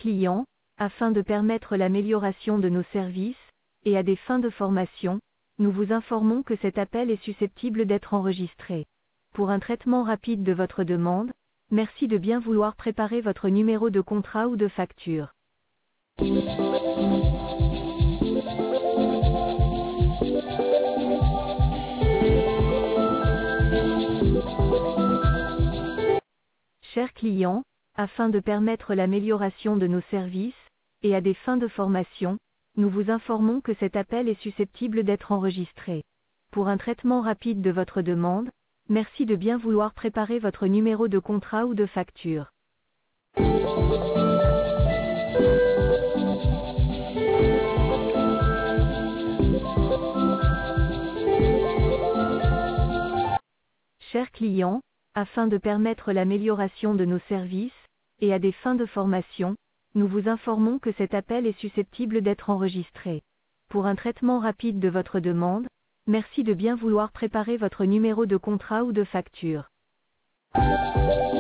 client, afin de permettre l'amélioration de nos services, et à des fins de formation, nous vous informons que cet appel est susceptible d'être enregistré. Pour un traitement rapide de votre demande, merci de bien vouloir préparer votre numéro de contrat ou de facture. Chers clients, afin de permettre l'amélioration de nos services, et à des fins de formation, nous vous informons que cet appel est susceptible d'être enregistré. Pour un traitement rapide de votre demande, merci de bien vouloir préparer votre numéro de contrat ou de facture. Chers clients, afin de permettre l'amélioration de nos services, et à des fins de formation, nous vous informons que cet appel est susceptible d'être enregistré. Pour un traitement rapide de votre demande, merci de bien vouloir préparer votre numéro de contrat ou de facture.